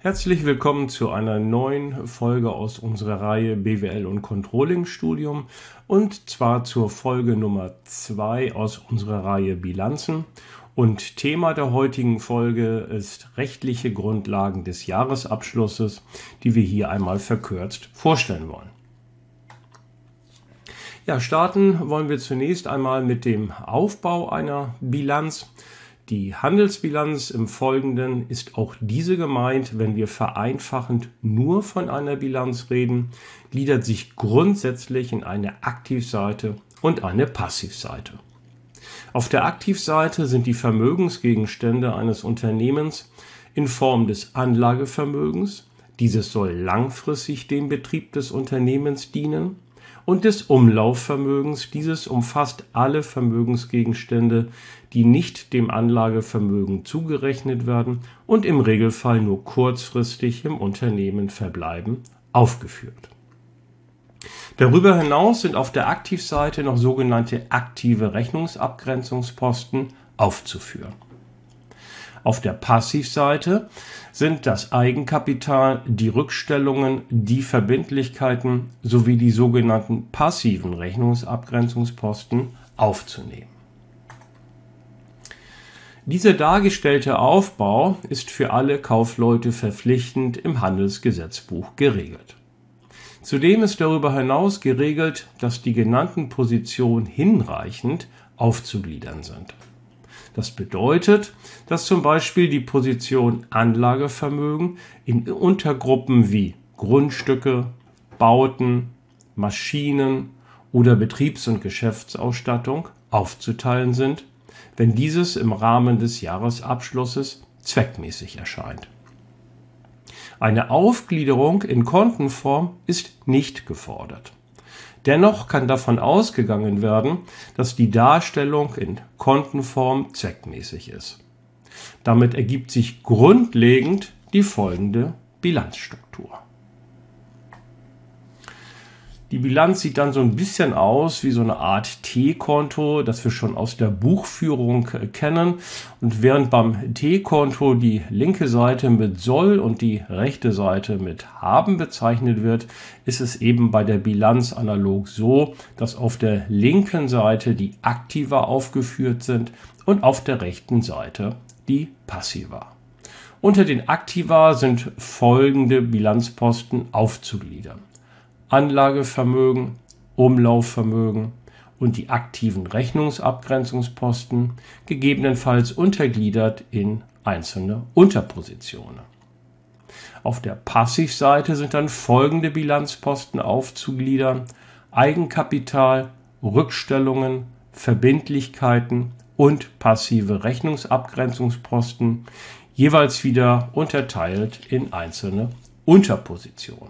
Herzlich willkommen zu einer neuen Folge aus unserer Reihe BWL und Controlling Studium und zwar zur Folge Nummer 2 aus unserer Reihe Bilanzen. Und Thema der heutigen Folge ist rechtliche Grundlagen des Jahresabschlusses, die wir hier einmal verkürzt vorstellen wollen. Ja, starten wollen wir zunächst einmal mit dem Aufbau einer Bilanz. Die Handelsbilanz im Folgenden ist auch diese gemeint, wenn wir vereinfachend nur von einer Bilanz reden, gliedert sich grundsätzlich in eine Aktivseite und eine Passivseite. Auf der Aktivseite sind die Vermögensgegenstände eines Unternehmens in Form des Anlagevermögens, dieses soll langfristig dem Betrieb des Unternehmens dienen, und des Umlaufvermögens, dieses umfasst alle Vermögensgegenstände, die nicht dem Anlagevermögen zugerechnet werden und im Regelfall nur kurzfristig im Unternehmen verbleiben, aufgeführt. Darüber hinaus sind auf der Aktivseite noch sogenannte aktive Rechnungsabgrenzungsposten aufzuführen. Auf der Passivseite sind das Eigenkapital, die Rückstellungen, die Verbindlichkeiten sowie die sogenannten passiven Rechnungsabgrenzungsposten aufzunehmen. Dieser dargestellte Aufbau ist für alle Kaufleute verpflichtend im Handelsgesetzbuch geregelt. Zudem ist darüber hinaus geregelt, dass die genannten Positionen hinreichend aufzugliedern sind. Das bedeutet, dass zum Beispiel die Position Anlagevermögen in Untergruppen wie Grundstücke, Bauten, Maschinen oder Betriebs- und Geschäftsausstattung aufzuteilen sind, wenn dieses im Rahmen des Jahresabschlusses zweckmäßig erscheint. Eine Aufgliederung in Kontenform ist nicht gefordert. Dennoch kann davon ausgegangen werden, dass die Darstellung in Kontenform zweckmäßig ist. Damit ergibt sich grundlegend die folgende Bilanzstruktur. Die Bilanz sieht dann so ein bisschen aus wie so eine Art T-Konto, das wir schon aus der Buchführung kennen. Und während beim T-Konto die linke Seite mit soll und die rechte Seite mit haben bezeichnet wird, ist es eben bei der Bilanz analog so, dass auf der linken Seite die Aktiva aufgeführt sind und auf der rechten Seite die Passiva. Unter den Aktiva sind folgende Bilanzposten aufzugliedern: Anlagevermögen, Umlaufvermögen und die aktiven Rechnungsabgrenzungsposten, gegebenenfalls untergliedert in einzelne Unterpositionen. Auf der Passivseite sind dann folgende Bilanzposten aufzugliedern: Eigenkapital, Rückstellungen, Verbindlichkeiten und passive Rechnungsabgrenzungsposten, jeweils wieder unterteilt in einzelne Unterpositionen.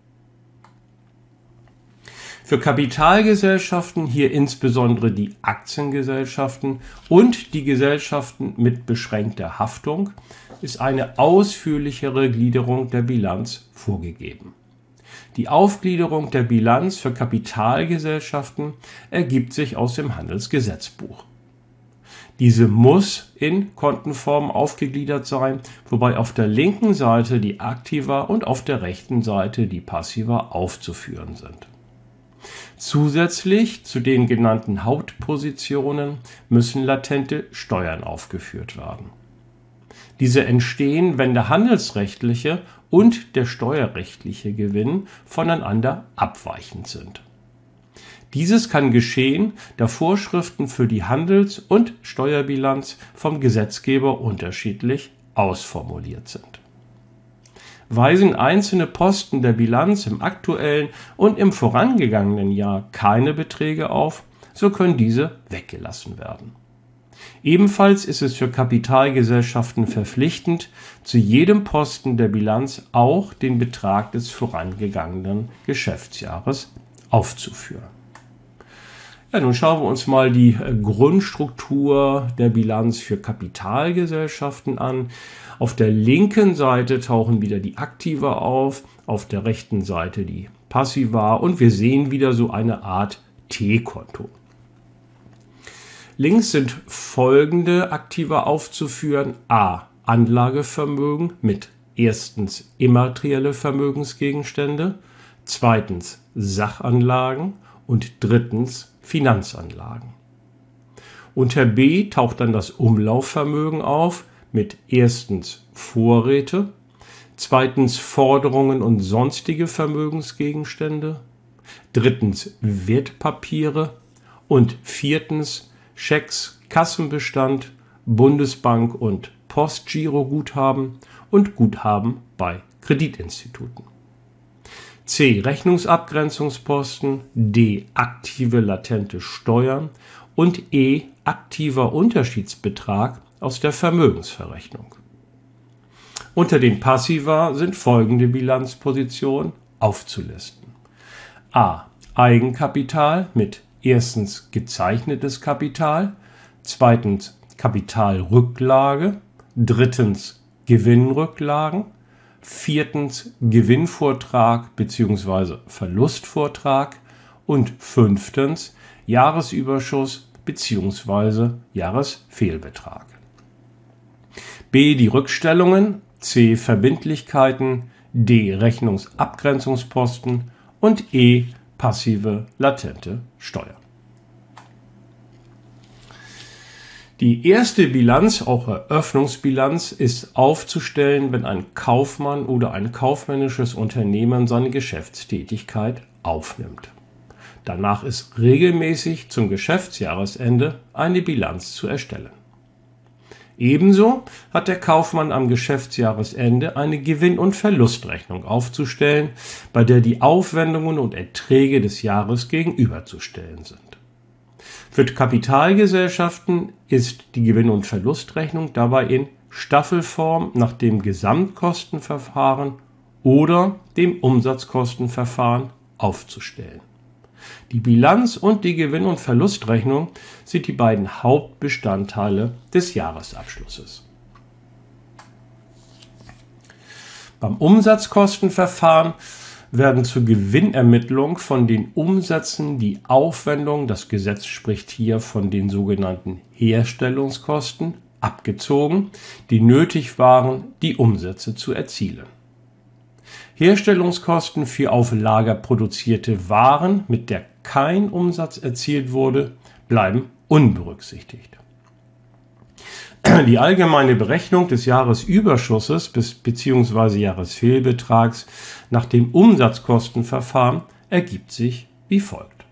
Für Kapitalgesellschaften, hier insbesondere die Aktiengesellschaften und die Gesellschaften mit beschränkter Haftung, ist eine ausführlichere Gliederung der Bilanz vorgegeben. Die Aufgliederung der Bilanz für Kapitalgesellschaften ergibt sich aus dem Handelsgesetzbuch. Diese muss in Kontenform aufgegliedert sein, wobei auf der linken Seite die Aktiva und auf der rechten Seite die Passiva aufzuführen sind. Zusätzlich zu den genannten Hauptpositionen müssen latente Steuern aufgeführt werden. Diese entstehen, wenn der handelsrechtliche und der steuerrechtliche Gewinn voneinander abweichend sind. Dieses kann geschehen, da Vorschriften für die Handels- und Steuerbilanz vom Gesetzgeber unterschiedlich ausformuliert sind. Weisen einzelne Posten der Bilanz im aktuellen und im vorangegangenen Jahr keine Beträge auf, so können diese weggelassen werden. Ebenfalls ist es für Kapitalgesellschaften verpflichtend, zu jedem Posten der Bilanz auch den Betrag des vorangegangenen Geschäftsjahres aufzuführen. Ja, nun schauen wir uns mal die Grundstruktur der Bilanz für Kapitalgesellschaften an. Auf der linken Seite tauchen wieder die Aktiva auf der rechten Seite die Passiva und wir sehen wieder so eine Art T-Konto. Links sind folgende Aktiva aufzuführen: A. Anlagevermögen mit erstens immaterielle Vermögensgegenstände, zweitens Sachanlagen und drittens Finanzanlagen. Unter B taucht dann das Umlaufvermögen auf mit erstens Vorräte, zweitens Forderungen und sonstige Vermögensgegenstände, drittens Wertpapiere und viertens Schecks, Kassenbestand, Bundesbank- und Postgiroguthaben und Guthaben bei Kreditinstituten. C. Rechnungsabgrenzungsposten, D. Aktive latente Steuern und E. Aktiver Unterschiedsbetrag aus der Vermögensverrechnung. Unter den Passiva sind folgende Bilanzpositionen aufzulisten. A. Eigenkapital mit erstens gezeichnetes Kapital, zweitens Kapitalrücklage, drittens Gewinnrücklagen, viertens Gewinnvortrag bzw. Verlustvortrag und fünftens Jahresüberschuss bzw. Jahresfehlbetrag. B. Die Rückstellungen, C. Verbindlichkeiten, D. Rechnungsabgrenzungsposten und E. Passive latente Steuer. Die erste Bilanz, auch Eröffnungsbilanz, ist aufzustellen, wenn ein Kaufmann oder ein kaufmännisches Unternehmen seine Geschäftstätigkeit aufnimmt. Danach ist regelmäßig zum Geschäftsjahresende eine Bilanz zu erstellen. Ebenso hat der Kaufmann am Geschäftsjahresende eine Gewinn- und Verlustrechnung aufzustellen, bei der die Aufwendungen und Erträge des Jahres gegenüberzustellen sind. Für Kapitalgesellschaften ist die Gewinn- und Verlustrechnung dabei in Staffelform nach dem Gesamtkostenverfahren oder dem Umsatzkostenverfahren aufzustellen. Die Bilanz und die Gewinn- und Verlustrechnung sind die beiden Hauptbestandteile des Jahresabschlusses. Beim Umsatzkostenverfahren werden zur Gewinnermittlung von den Umsätzen die Aufwendungen, das Gesetz spricht hier von den sogenannten Herstellungskosten, abgezogen, die nötig waren, die Umsätze zu erzielen. Herstellungskosten für auf Lager produzierte Waren, mit der kein Umsatz erzielt wurde, bleiben unberücksichtigt. Die allgemeine Berechnung des Jahresüberschusses bzw. Jahresfehlbetrags nach dem Umsatzkostenverfahren ergibt sich wie folgt.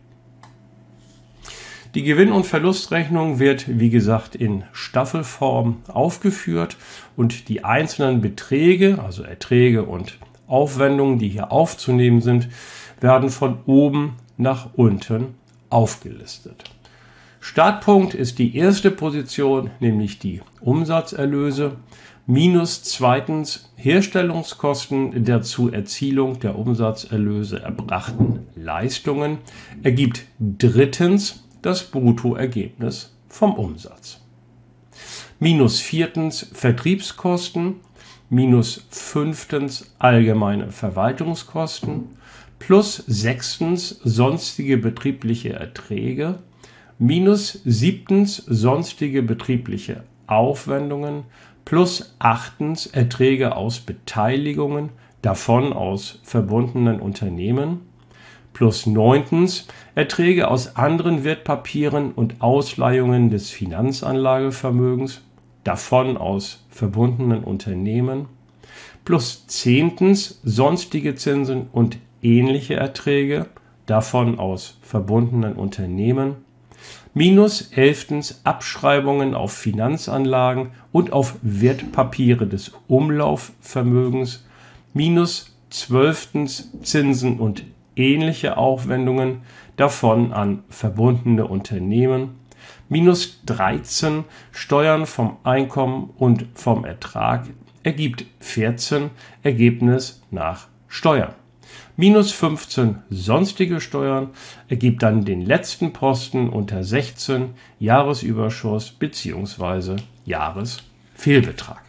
Die Gewinn- und Verlustrechnung wird, wie gesagt, in Staffelform aufgeführt und die einzelnen Beträge, also Erträge und Aufwendungen, die hier aufzunehmen sind, werden von oben nach unten aufgelistet. Startpunkt ist die erste Position, nämlich die Umsatzerlöse, minus zweitens Herstellungskosten der zur Erzielung der Umsatzerlöse erbrachten Leistungen, ergibt drittens das Bruttoergebnis vom Umsatz. Minus viertens Vertriebskosten, minus fünftens allgemeine Verwaltungskosten, plus sechstens sonstige betriebliche Erträge, minus siebtens sonstige betriebliche Aufwendungen, plus achtens Erträge aus Beteiligungen, davon aus verbundenen Unternehmen, plus neuntens Erträge aus anderen Wertpapieren und Ausleihungen des Finanzanlagevermögens, davon aus verbundenen Unternehmen, plus zehntens sonstige Zinsen und ähnliche Erträge, davon aus verbundenen Unternehmen, minus elftens Abschreibungen auf Finanzanlagen und auf Wertpapiere des Umlaufvermögens, minus zwölftens Zinsen und ähnliche Aufwendungen, davon an verbundene Unternehmen, minus 13 Steuern vom Einkommen und vom Ertrag ergibt 14 Ergebnis nach Steuern. Minus 15 sonstige Steuern ergibt dann den letzten Posten unter 16 Jahresüberschuss bzw. Jahresfehlbetrag.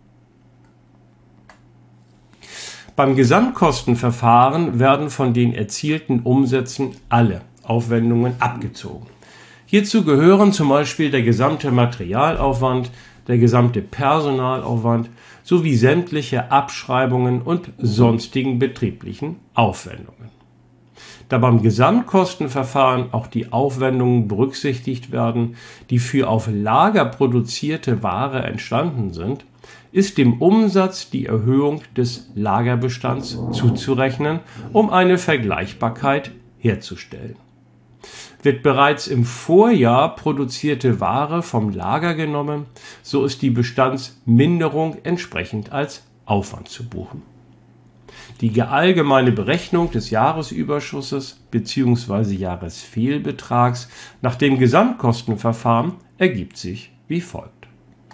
Beim Gesamtkostenverfahren werden von den erzielten Umsätzen alle Aufwendungen abgezogen. Hierzu gehören zum Beispiel der gesamte Materialaufwand, der gesamte Personalaufwand sowie sämtliche Abschreibungen und sonstigen betrieblichen Aufwendungen. Da beim Gesamtkostenverfahren auch die Aufwendungen berücksichtigt werden, die für auf Lager produzierte Ware entstanden sind, ist dem Umsatz die Erhöhung des Lagerbestands zuzurechnen, um eine Vergleichbarkeit herzustellen. Wird bereits im Vorjahr produzierte Ware vom Lager genommen, so ist die Bestandsminderung entsprechend als Aufwand zu buchen. Die allgemeine Berechnung des Jahresüberschusses bzw. Jahresfehlbetrags nach dem Gesamtkostenverfahren ergibt sich wie folgt.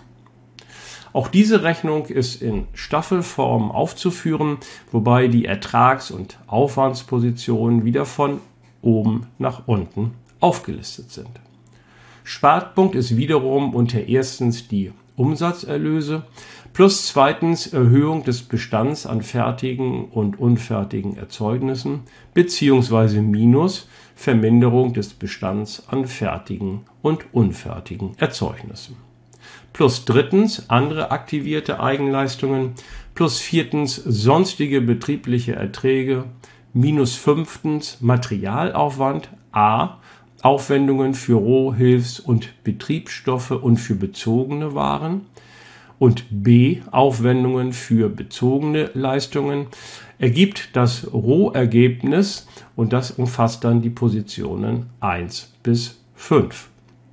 Auch diese Rechnung ist in Staffelform aufzuführen, wobei die Ertrags- und Aufwandspositionen wieder von oben nach unten aufgelistet sind. Startpunkt ist wiederum unter erstens die Umsatzerlöse plus zweitens Erhöhung des Bestands an fertigen und unfertigen Erzeugnissen bzw. minus Verminderung des Bestands an fertigen und unfertigen Erzeugnissen. Plus drittens andere aktivierte Eigenleistungen, plus viertens sonstige betriebliche Erträge, minus fünftens Materialaufwand a. Aufwendungen für Roh-, Hilfs- und Betriebsstoffe und für bezogene Waren und b. Aufwendungen für bezogene Leistungen, ergibt das Rohergebnis und das umfasst dann die Positionen 1 bis 5.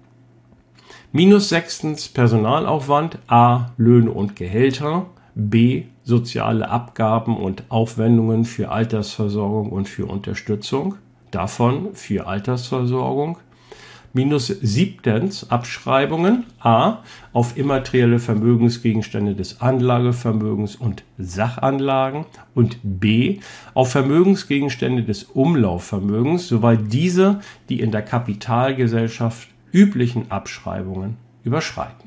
Minus sechstens Personalaufwand a. Löhne und Gehälter, b. Soziale Abgaben und Aufwendungen für Altersversorgung und für Unterstützung, davon für Altersversorgung. Minus siebtens Abschreibungen a. auf immaterielle Vermögensgegenstände des Anlagevermögens und Sachanlagen und b. auf Vermögensgegenstände des Umlaufvermögens, soweit diese die in der Kapitalgesellschaft üblichen Abschreibungen überschreiten.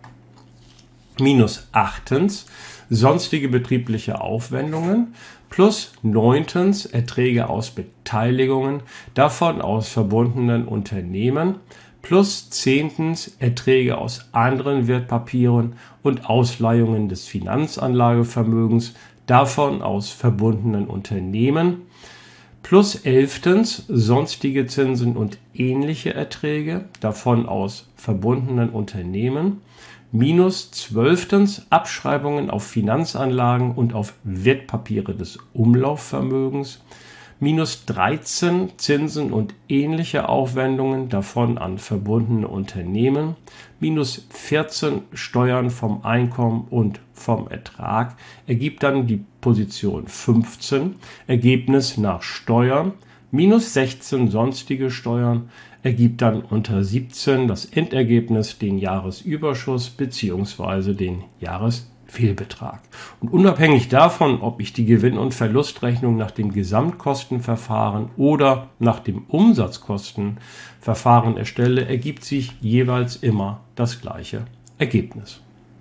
Minus achtens sonstige betriebliche Aufwendungen plus neuntens Erträge aus Beteiligungen, davon aus verbundenen Unternehmen plus zehntens Erträge aus anderen Wertpapieren und Ausleihungen des Finanzanlagevermögens, davon aus verbundenen Unternehmen plus elftens sonstige Zinsen und ähnliche Erträge, davon aus verbundenen Unternehmen, minus zwölftens Abschreibungen auf Finanzanlagen und auf Wertpapiere des Umlaufvermögens, minus 13 Zinsen und ähnliche Aufwendungen, davon an verbundene Unternehmen, minus 14 Steuern vom Einkommen und vom Ertrag, ergibt dann die Position 15, Ergebnis nach Steuern, minus 16 sonstige Steuern, ergibt dann unter 17 das Endergebnis, den Jahresüberschuss bzw. den Jahresfehlbetrag. Und unabhängig davon, ob ich die Gewinn- und Verlustrechnung nach dem Gesamtkostenverfahren oder nach dem Umsatzkostenverfahren erstelle, ergibt sich jeweils immer das gleiche Ergebnis.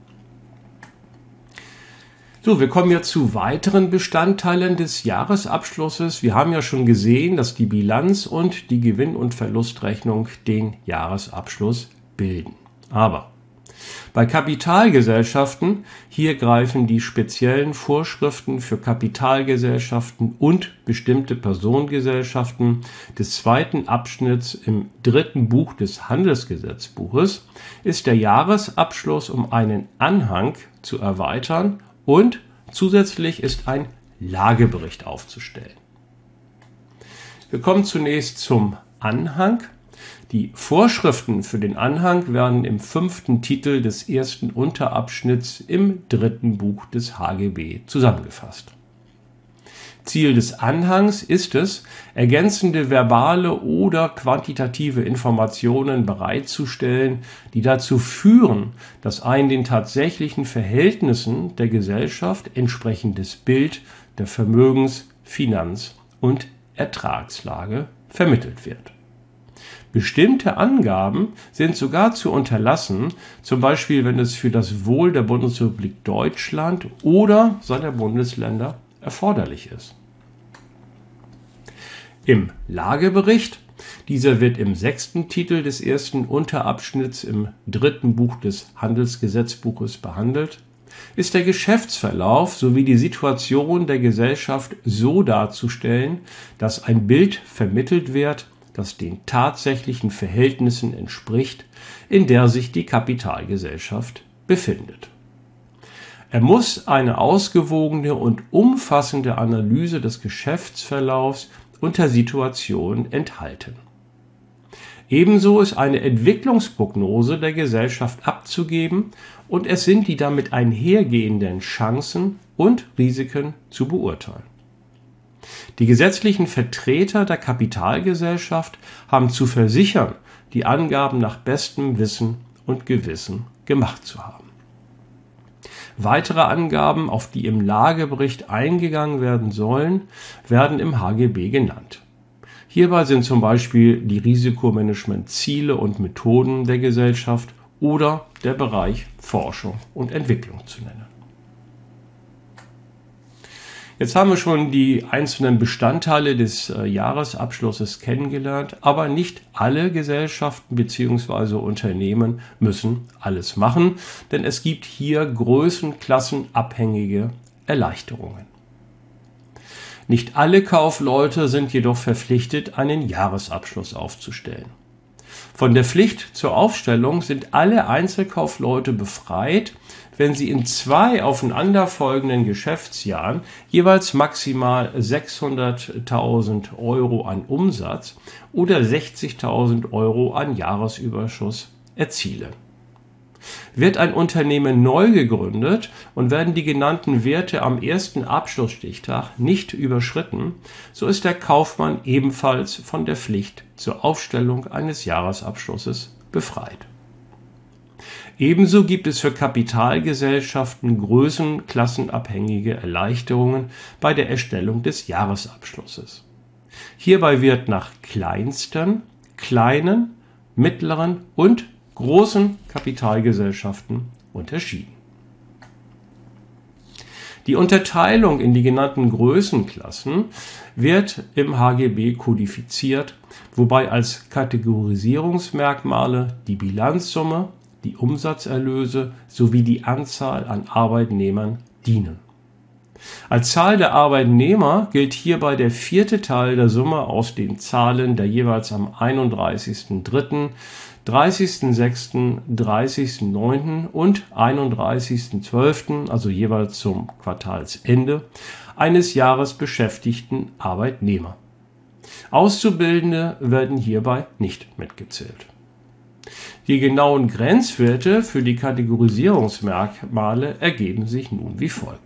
So, wir kommen jetzt zu weiteren Bestandteilen des Jahresabschlusses. Wir haben ja schon gesehen, dass die Bilanz und die Gewinn- und Verlustrechnung den Jahresabschluss bilden. Aber bei Kapitalgesellschaften, hier greifen die speziellen Vorschriften für Kapitalgesellschaften und bestimmte Personengesellschaften des zweiten Abschnitts im dritten Buch des Handelsgesetzbuches, ist der Jahresabschluss um einen Anhang zu erweitern und zusätzlich ist ein Lagebericht aufzustellen. Wir kommen zunächst zum Anhang. Die Vorschriften für den Anhang werden im 5. Titel des ersten Unterabschnitts im dritten Buch des HGB zusammengefasst. Ziel des Anhangs ist es, ergänzende verbale oder quantitative Informationen bereitzustellen, die dazu führen, dass ein den tatsächlichen Verhältnissen der Gesellschaft entsprechendes Bild der Vermögens-, Finanz- und Ertragslage vermittelt wird. Bestimmte Angaben sind sogar zu unterlassen, zum Beispiel wenn es für das Wohl der Bundesrepublik Deutschland oder seiner Bundesländer erforderlich ist. Im Lagebericht, dieser wird im 6. Titel des ersten Unterabschnitts im dritten Buch des Handelsgesetzbuches behandelt, ist der Geschäftsverlauf sowie die Situation der Gesellschaft so darzustellen, dass ein Bild vermittelt wird, das den tatsächlichen Verhältnissen entspricht, in der sich die Kapitalgesellschaft befindet. Er muss eine ausgewogene und umfassende Analyse des Geschäftsverlaufs und der Situation enthalten. Ebenso ist eine Entwicklungsprognose der Gesellschaft abzugeben und es sind die damit einhergehenden Chancen und Risiken zu beurteilen. Die gesetzlichen Vertreter der Kapitalgesellschaft haben zu versichern, die Angaben nach bestem Wissen und Gewissen gemacht zu haben. Weitere Angaben, auf die im Lagebericht eingegangen werden sollen, werden im HGB genannt. Hierbei sind zum Beispiel die Risikomanagementziele und Methoden der Gesellschaft oder der Bereich Forschung und Entwicklung zu nennen. Jetzt haben wir schon die einzelnen Bestandteile des Jahresabschlusses kennengelernt, aber nicht alle Gesellschaften bzw. Unternehmen müssen alles machen, denn es gibt hier größenklassenabhängige Erleichterungen. Nicht alle Kaufleute sind jedoch verpflichtet, einen Jahresabschluss aufzustellen. Von der Pflicht zur Aufstellung sind alle Einzelkaufleute befreit, wenn sie in 2 aufeinanderfolgenden Geschäftsjahren jeweils maximal 600.000 Euro an Umsatz oder 60.000 Euro an Jahresüberschuss erzielen. Wird ein Unternehmen neu gegründet und werden die genannten Werte am ersten Abschlussstichtag nicht überschritten, so ist der Kaufmann ebenfalls von der Pflicht zur Aufstellung eines Jahresabschlusses befreit. Ebenso gibt es für Kapitalgesellschaften größenklassenabhängige Erleichterungen bei der Erstellung des Jahresabschlusses. Hierbei wird nach kleinsten, kleinen, mittleren und großen Kapitalgesellschaften unterschieden. Die Unterteilung in die genannten Größenklassen wird im HGB kodifiziert, wobei als Kategorisierungsmerkmale die Bilanzsumme, die Umsatzerlöse sowie die Anzahl an Arbeitnehmern dienen. Als Zahl der Arbeitnehmer gilt hierbei der 4. Teil der Summe aus den Zahlen der jeweils am 31.03., 30.06., 30.09. und 31.12., also jeweils zum Quartalsende, eines Jahres beschäftigten Arbeitnehmer. Auszubildende werden hierbei nicht mitgezählt. Die genauen Grenzwerte für die Kategorisierungsmerkmale ergeben sich nun wie folgt.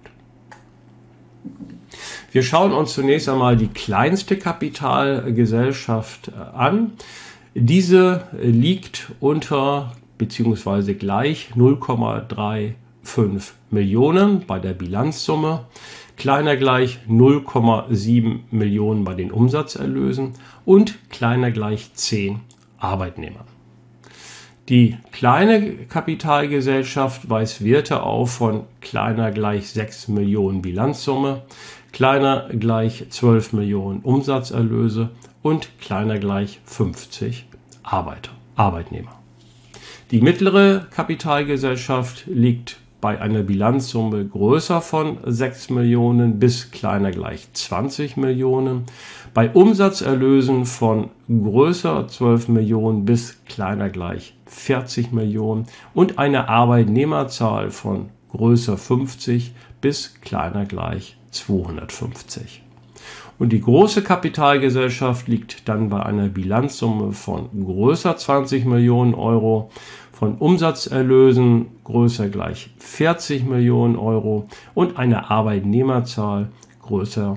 Wir schauen uns zunächst einmal die kleinste Kapitalgesellschaft an. Diese liegt unter bzw. gleich 0,35 Millionen bei der Bilanzsumme, kleiner gleich 0,7 Millionen bei den Umsatzerlösen und kleiner gleich 10 Arbeitnehmern. Die kleine Kapitalgesellschaft weist Werte auf von kleiner gleich 6 Millionen Bilanzsumme, kleiner gleich 12 Millionen Umsatzerlöse und kleiner gleich 50 Arbeitnehmer. Die mittlere Kapitalgesellschaft liegt bei einer Bilanzsumme größer von 6 Millionen bis kleiner gleich 20 Millionen, bei Umsatzerlösen von größer 12 Millionen bis kleiner gleich 40 Millionen und einer Arbeitnehmerzahl von größer 50 bis kleiner gleich 250. Und die große Kapitalgesellschaft liegt dann bei einer Bilanzsumme von größer 20 Millionen Euro, von Umsatzerlösen größer gleich 40 Millionen Euro und einer Arbeitnehmerzahl größer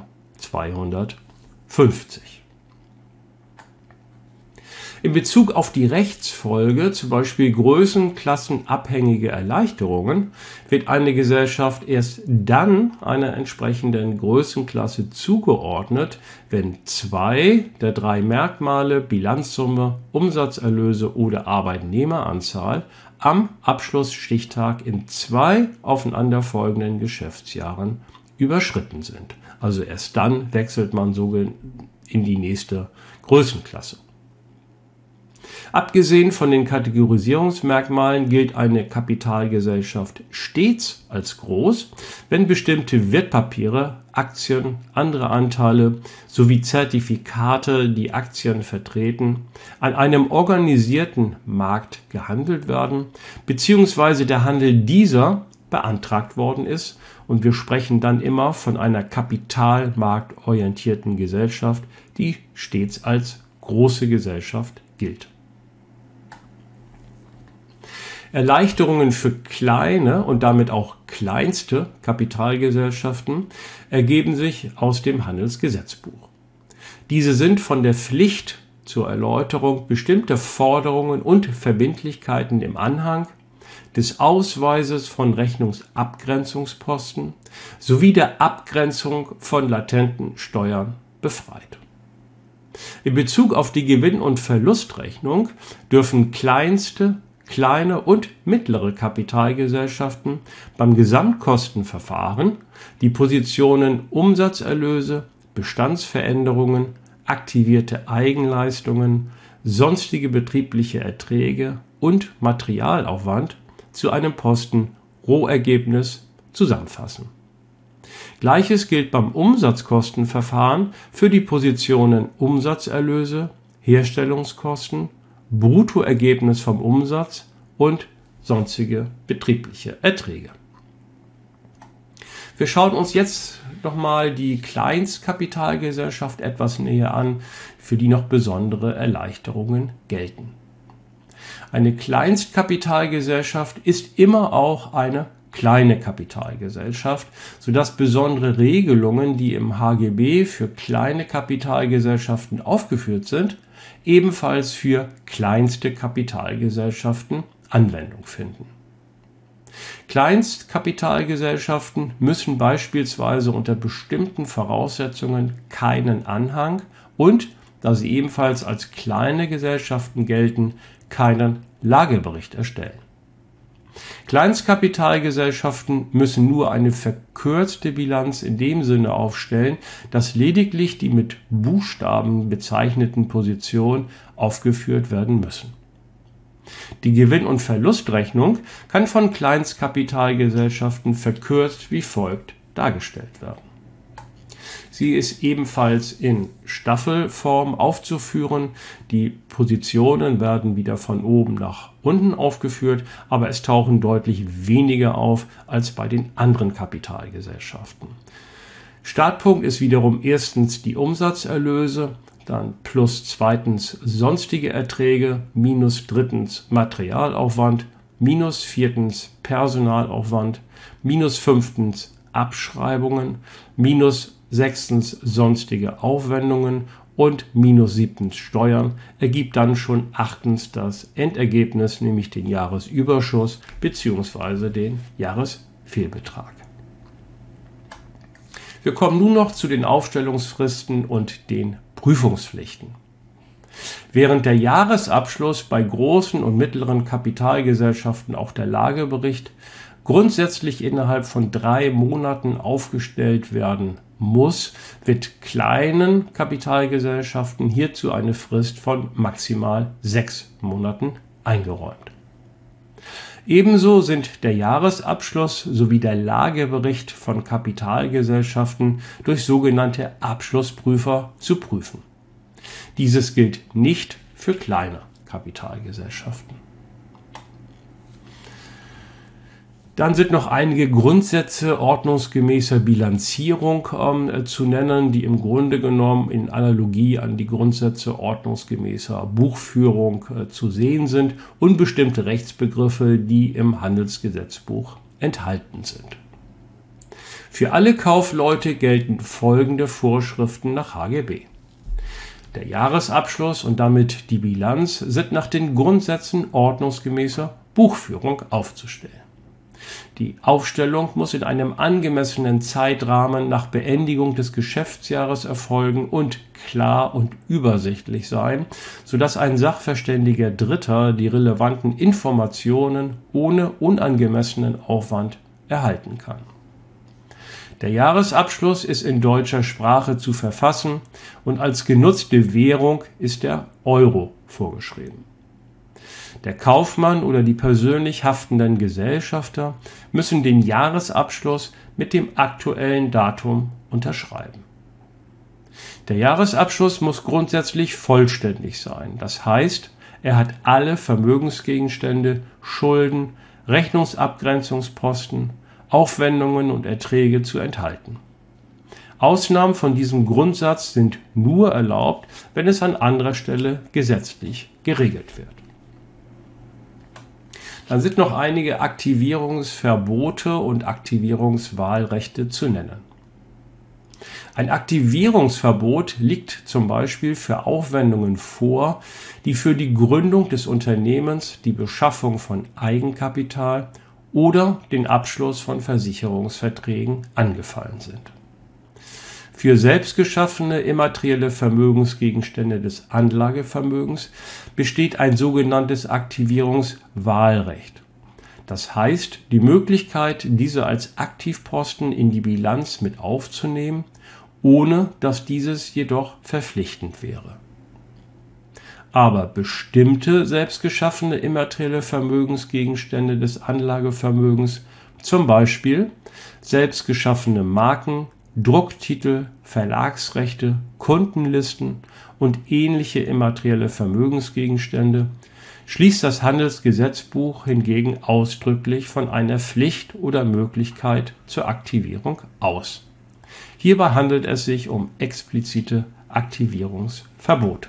250. In Bezug auf die Rechtsfolge, zum Beispiel größenklassenabhängige Erleichterungen, wird eine Gesellschaft erst dann einer entsprechenden Größenklasse zugeordnet, wenn 2 der 3 Merkmale Bilanzsumme, Umsatzerlöse oder Arbeitnehmeranzahl am Abschlussstichtag in 2 aufeinanderfolgenden Geschäftsjahren überschritten sind. Also erst dann wechselt man so in die nächste Größenklasse. Abgesehen von den Kategorisierungsmerkmalen gilt eine Kapitalgesellschaft stets als groß, wenn bestimmte Wertpapiere, Aktien, andere Anteile sowie Zertifikate, die Aktien vertreten, an einem organisierten Markt gehandelt werden, beziehungsweise der Handel dieser beantragt worden ist, und wir sprechen dann immer von einer kapitalmarktorientierten Gesellschaft, die stets als große Gesellschaft gilt. Erleichterungen für kleine und damit auch kleinste Kapitalgesellschaften ergeben sich aus dem Handelsgesetzbuch. Diese sind von der Pflicht zur Erläuterung bestimmter Forderungen und Verbindlichkeiten im Anhang, des Ausweises von Rechnungsabgrenzungsposten sowie der Abgrenzung von latenten Steuern befreit. In Bezug auf die Gewinn- und Verlustrechnung dürfen kleinste, kleine und mittlere Kapitalgesellschaften beim Gesamtkostenverfahren die Positionen Umsatzerlöse, Bestandsveränderungen, aktivierte Eigenleistungen, sonstige betriebliche Erträge und Materialaufwand zu einem Posten Rohergebnis zusammenfassen. Gleiches gilt beim Umsatzkostenverfahren für die Positionen Umsatzerlöse, Herstellungskosten, Bruttoergebnis vom Umsatz und sonstige betriebliche Erträge. Wir schauen uns jetzt nochmal die Kleinstkapitalgesellschaft etwas näher an, für die noch besondere Erleichterungen gelten. Eine Kleinstkapitalgesellschaft ist immer auch eine kleine Kapitalgesellschaft, sodass besondere Regelungen, die im HGB für kleine Kapitalgesellschaften aufgeführt sind, ebenfalls für kleinste Kapitalgesellschaften Anwendung finden. Kleinstkapitalgesellschaften müssen beispielsweise unter bestimmten Voraussetzungen keinen Anhang und, da sie ebenfalls als kleine Gesellschaften gelten, keinen Lagebericht erstellen. Kleinstkapitalgesellschaften müssen nur eine verkürzte Bilanz in dem Sinne aufstellen, dass lediglich die mit Buchstaben bezeichneten Positionen aufgeführt werden müssen. Die Gewinn- und Verlustrechnung kann von Kleinstkapitalgesellschaften verkürzt wie folgt dargestellt werden. Sie ist ebenfalls in Staffelform aufzuführen. Die Positionen werden wieder von oben nach unten aufgeführt, aber es tauchen deutlich weniger auf als bei den anderen Kapitalgesellschaften. Startpunkt ist wiederum erstens die Umsatzerlöse, dann plus zweitens sonstige Erträge, minus drittens Materialaufwand, minus viertens Personalaufwand, minus fünftens Abschreibungen, minus sechstens sonstige Aufwendungen und minus siebtens Steuern ergibt dann schon achtens das Endergebnis, nämlich den Jahresüberschuss bzw. den Jahresfehlbetrag. Wir kommen nun noch zu den Aufstellungsfristen und den Prüfungspflichten. Während der Jahresabschluss bei großen und mittleren Kapitalgesellschaften auch der Lagebericht grundsätzlich innerhalb von 3 Monaten aufgestellt werden muss, wird kleinen Kapitalgesellschaften hierzu eine Frist von maximal 6 Monaten eingeräumt. Ebenso sind der Jahresabschluss sowie der Lagebericht von Kapitalgesellschaften durch sogenannte Abschlussprüfer zu prüfen. Dieses gilt nicht für kleine Kapitalgesellschaften. Dann sind noch einige Grundsätze ordnungsgemäßer Bilanzierung zu nennen, die im Grunde genommen in Analogie an die Grundsätze ordnungsgemäßer Buchführung zu sehen sind und bestimmte Rechtsbegriffe, die im Handelsgesetzbuch enthalten sind. Für alle Kaufleute gelten folgende Vorschriften nach HGB. Der Jahresabschluss und damit die Bilanz sind nach den Grundsätzen ordnungsgemäßer Buchführung aufzustellen. Die Aufstellung muss in einem angemessenen Zeitrahmen nach Beendigung des Geschäftsjahres erfolgen und klar und übersichtlich sein, sodass ein sachverständiger Dritter die relevanten Informationen ohne unangemessenen Aufwand erhalten kann. Der Jahresabschluss ist in deutscher Sprache zu verfassen und als genutzte Währung ist der Euro vorgeschrieben. Der Kaufmann oder die persönlich haftenden Gesellschafter müssen den Jahresabschluss mit dem aktuellen Datum unterschreiben. Der Jahresabschluss muss grundsätzlich vollständig sein. Das heißt, er hat alle Vermögensgegenstände, Schulden, Rechnungsabgrenzungsposten, Aufwendungen und Erträge zu enthalten. Ausnahmen von diesem Grundsatz sind nur erlaubt, wenn es an anderer Stelle gesetzlich geregelt wird. Dann sind noch einige Aktivierungsverbote und Aktivierungswahlrechte zu nennen. Ein Aktivierungsverbot liegt zum Beispiel für Aufwendungen vor, die für die Gründung des Unternehmens, die Beschaffung von Eigenkapital oder den Abschluss von Versicherungsverträgen angefallen sind. Für selbst geschaffene immaterielle Vermögensgegenstände des Anlagevermögens besteht ein sogenanntes Aktivierungswahlrecht. Das heißt, die Möglichkeit, diese als Aktivposten in die Bilanz mit aufzunehmen, ohne dass dieses jedoch verpflichtend wäre. Aber bestimmte selbstgeschaffene immaterielle Vermögensgegenstände des Anlagevermögens, zum Beispiel selbstgeschaffene Marken, Drucktitel, Verlagsrechte, Kundenlisten und ähnliche immaterielle Vermögensgegenstände, schließt das Handelsgesetzbuch hingegen ausdrücklich von einer Pflicht oder Möglichkeit zur Aktivierung aus. Hierbei handelt es sich um explizite Aktivierungsverbote.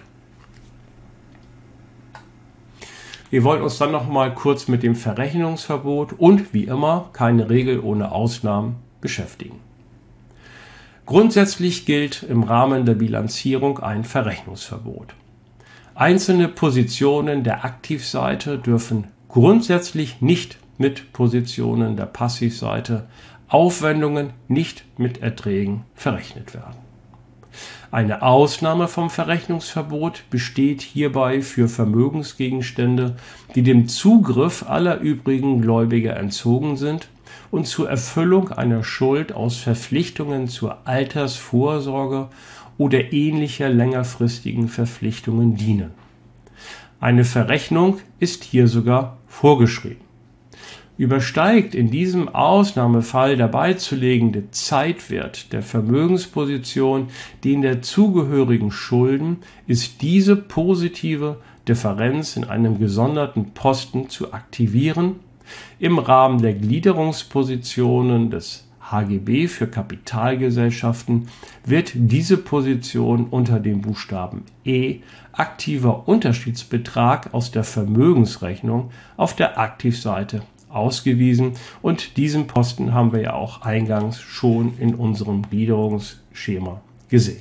Wir wollen uns dann noch mal kurz mit dem Verrechnungsverbot und wie immer keine Regel ohne Ausnahmen beschäftigen. Grundsätzlich gilt im Rahmen der Bilanzierung ein Verrechnungsverbot. Einzelne Positionen der Aktivseite dürfen grundsätzlich nicht mit Positionen der Passivseite, Aufwendungen nicht mit Erträgen verrechnet werden. Eine Ausnahme vom Verrechnungsverbot besteht hierbei für Vermögensgegenstände, die dem Zugriff aller übrigen Gläubiger entzogen sind und zur Erfüllung einer Schuld aus Verpflichtungen zur Altersvorsorge oder ähnlicher längerfristigen Verpflichtungen dienen. Eine Verrechnung ist hier sogar vorgeschrieben. Übersteigt in diesem Ausnahmefall der beizulegende Zeitwert der Vermögensposition den der zugehörigen Schulden, ist diese positive Differenz in einem gesonderten Posten zu aktivieren. Im Rahmen der Gliederungspositionen des HGB für Kapitalgesellschaften wird diese Position unter dem Buchstaben E aktiver Unterschiedsbetrag aus der Vermögensrechnung auf der Aktivseite ausgewiesen und diesen Posten haben wir ja auch eingangs schon in unserem Gliederungsschema gesehen.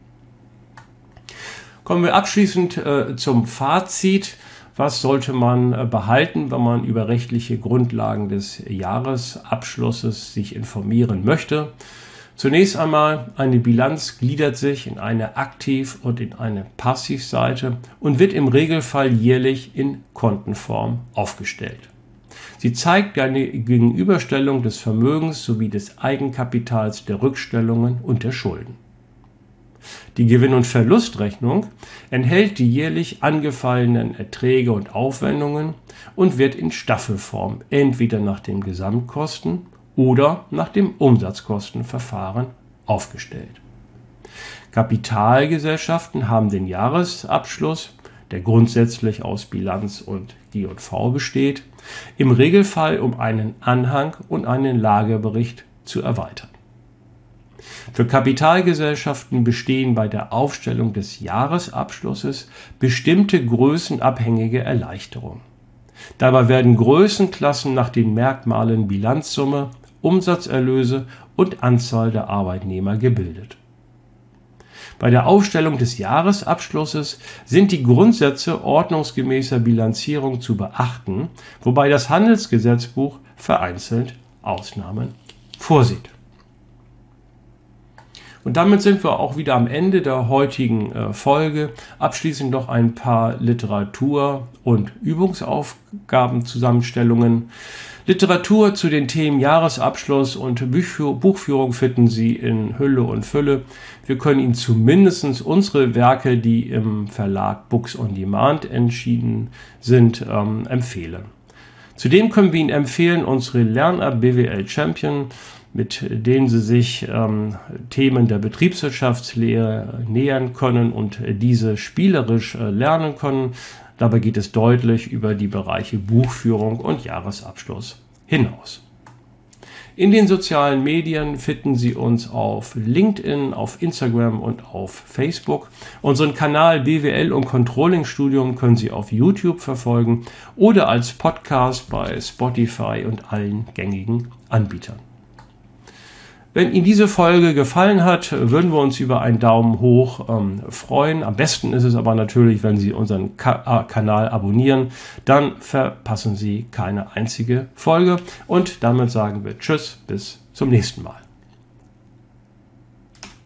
Kommen wir abschließend zum Fazit. Was sollte man behalten, wenn man über rechtliche Grundlagen des Jahresabschlusses sich informieren möchte? Zunächst einmal, eine Bilanz gliedert sich in eine Aktiv- und in eine Passivseite und wird im Regelfall jährlich in Kontenform aufgestellt. Sie zeigt eine Gegenüberstellung des Vermögens sowie des Eigenkapitals, der Rückstellungen und der Schulden. Die Gewinn- und Verlustrechnung enthält die jährlich angefallenen Erträge und Aufwendungen und wird in Staffelform entweder nach dem Gesamtkosten- oder nach dem Umsatzkostenverfahren aufgestellt. Kapitalgesellschaften haben den Jahresabschluss, der grundsätzlich aus Bilanz und G&V besteht, im Regelfall um einen Anhang und einen Lagerbericht zu erweitern. Für Kapitalgesellschaften bestehen bei der Aufstellung des Jahresabschlusses bestimmte größenabhängige Erleichterungen. Dabei werden Größenklassen nach den Merkmalen Bilanzsumme, Umsatzerlöse und Anzahl der Arbeitnehmer gebildet. Bei der Aufstellung des Jahresabschlusses sind die Grundsätze ordnungsgemäßer Bilanzierung zu beachten, wobei das Handelsgesetzbuch vereinzelt Ausnahmen vorsieht. Und damit sind wir auch wieder am Ende der heutigen Folge. Abschließend noch ein paar Literatur- und Übungsaufgabenzusammenstellungen. Literatur zu den Themen Jahresabschluss und Buchführung finden Sie in Hülle und Fülle. Wir können Ihnen zumindest unsere Werke, die im Verlag Books on Demand erschienen sind, empfehlen. Zudem können wir Ihnen empfehlen unsere Lern-App BWL Champion, mit denen Sie sich Themen der Betriebswirtschaftslehre nähern können und diese spielerisch lernen können. Dabei geht es deutlich über die Bereiche Buchführung und Jahresabschluss hinaus. In den sozialen Medien finden Sie uns auf LinkedIn, auf Instagram und auf Facebook. Unseren Kanal BWL und Controlling Studium können Sie auf YouTube verfolgen oder als Podcast bei Spotify und allen gängigen Anbietern. Wenn Ihnen diese Folge gefallen hat, würden wir uns über einen Daumen hoch freuen. Am besten ist es aber natürlich, wenn Sie unseren Kanal abonnieren. Dann verpassen Sie keine einzige Folge. Und damit sagen wir Tschüss, bis zum nächsten Mal.